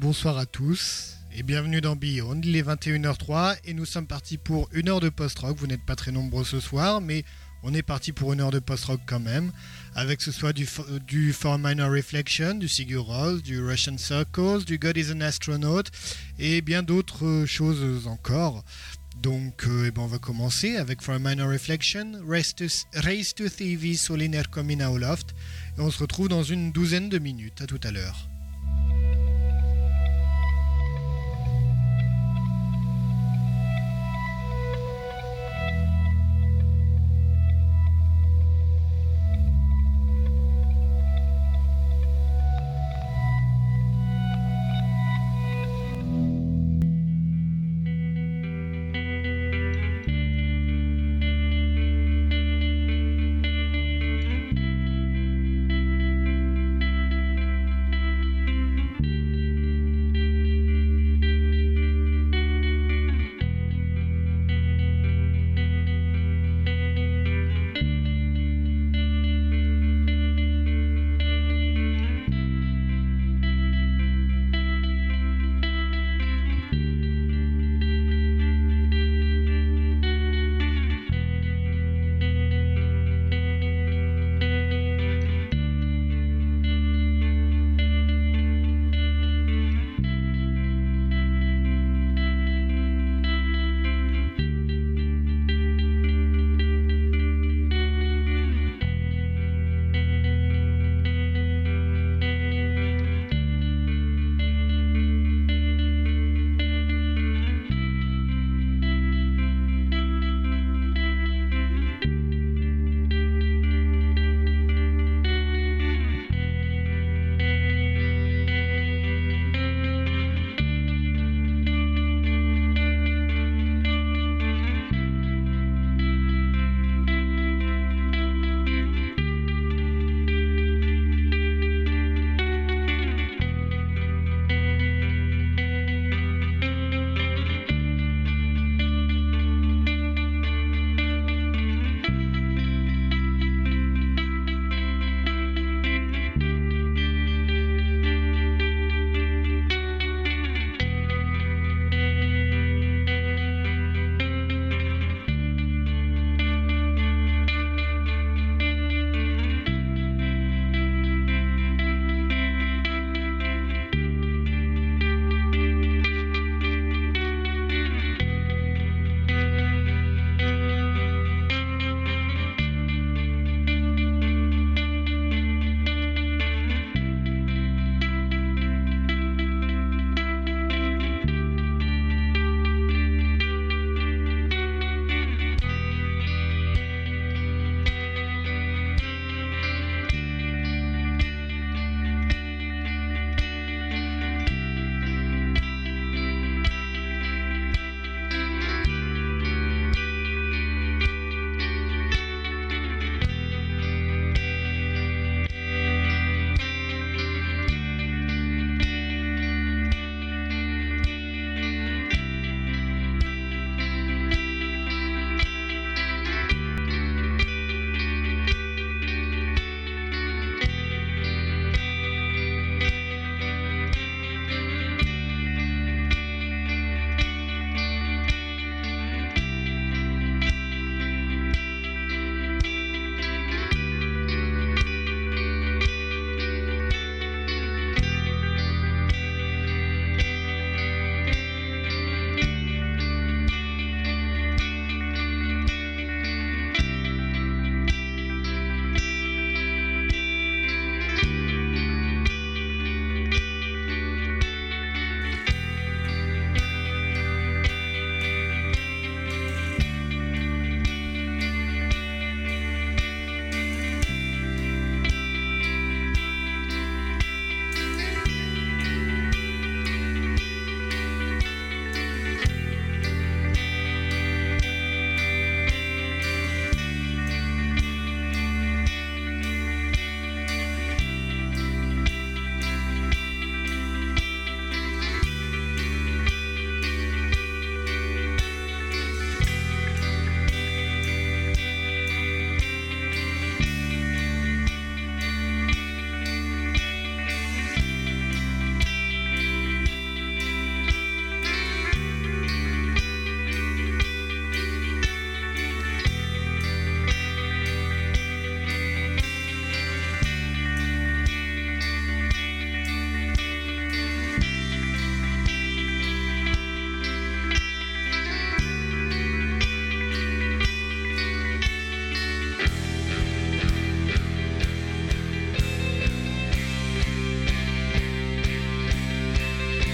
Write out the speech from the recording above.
bonsoir à tous et bienvenue dans Beyond. Il est 21h03 et nous sommes partis pour une heure de post-rock. Vous n'êtes pas très nombreux ce soir, mais on est parti pour une heure de post-rock quand même. Avec ce soir du For a Minor Reflection, du Sigur Rós, du Russian Circles, du God is an Astronaut et bien d'autres choses encore. Donc on va commencer avec For a Minor Reflection, Race to Thieves Soliner Comina Oloft. Et on se retrouve dans une douzaine de minutes. À tout à l'heure.